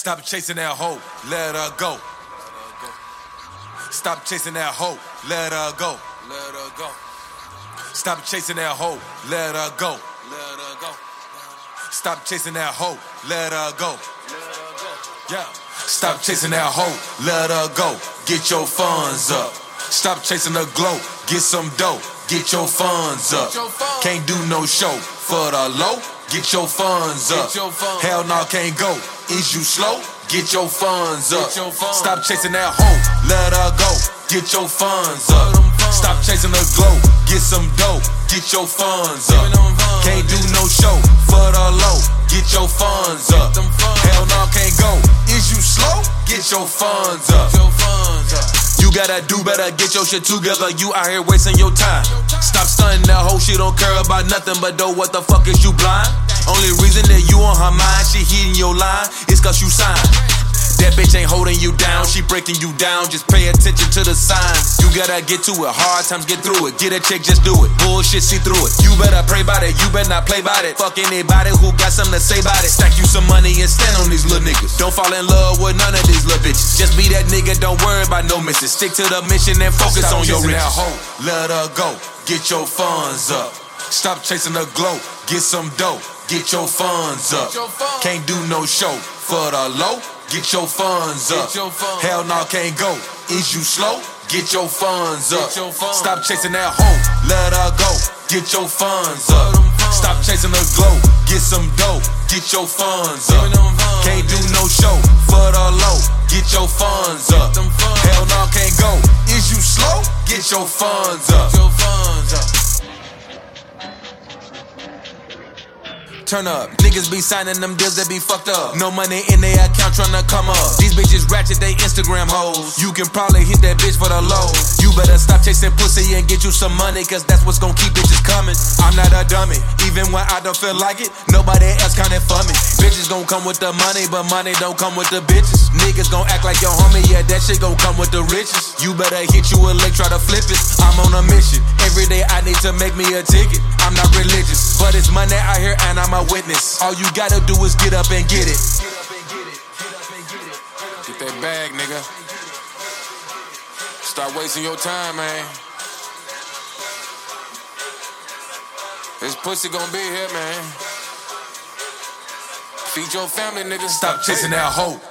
Stop chasing that hoe, let her go. Stop chasing that hoe, let her go. Let her go. Stop chasing that hoe, let her go. Let her go. Stop chasing that hoe, let her go. Yeah. Stop chasing that hoe, let her go. Get your funds up. Stop chasing the glow, get some dough. Get your funds up. Can't do no show for the low. Get your funds up. Hell no, can't go. Is you slow? Get your funds up. Stop chasing that hoe, let her go. Get your funds up. Stop chasing the glow, get some dough. Get your funds up. Can't do no show for the low. Get your funds up. Hell no, can't go. Is you slow? Get your funds up. You gotta do better, get your shit together. You out here wasting your time. Stop stunting that hoe, she don't care about nothing but though. What the fuck is you blind? Only reason that you on her mind, she hitting your line, is cause you signed. That bitch ain't holding you down, she breaking you down. Just pay attention to the signs. You gotta get to it, hard times get through it. Get a check, just do it, bullshit, see through it. You better pray about it, you better not play about it. Fuck anybody who got something to say about it. Stack you some money and stand on these little niggas. Don't fall in love with none of these little bitches. Just be that nigga, don't worry about no misses. Stick to the mission and focus on your riches. That hoe, let her go, get your funds up. Stop chasing the glow, get some dough. Get your funds up. Can't do no show for the low. Get your funds up. Hell no, can't go. Is you slow? Get your funds up. Stop chasing that hoe, let her go. Get your funds up. Stop chasing the glow, get some dough. Get your funds up. Can't do no show for the low. Get your funds up. Hell no, can't go. Is you slow? Get your funds up. Turn up. Niggas be signing them deals that be fucked up. No money in their account tryna come up. These bitches ratchet, they Instagram hoes. You can probably hit that bitch for the low. You better stop chasing pussy and get you some money, cause that's what's gon' keep bitches coming. I'm not a dummy, even when I don't feel like it. Nobody else counting for me. Bitches gon' come with the money, but money don't come with the bitches. Niggas gon' act like your homie, yeah, that shit gon' come with the riches. You better hit you a lick, try to flip it. I'm on a mission. Every day I need to make me a ticket. I'm not religious, but it's money out here and I'm a witness. All you gotta do is get up and get it. Get that bag, nigga. Stop wasting your time, man. This pussy gon' be here, man. Feed your family, nigga. Stop chasing that hoe,